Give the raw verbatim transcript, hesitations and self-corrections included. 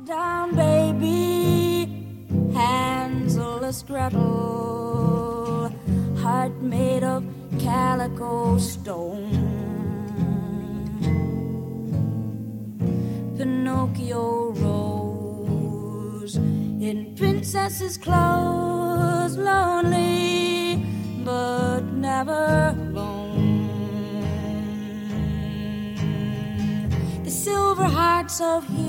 Down, baby, Hansel Gretel, heart made of calico stone. Pinocchio rose in princess's clothes, lonely but never alone. The silver hearts of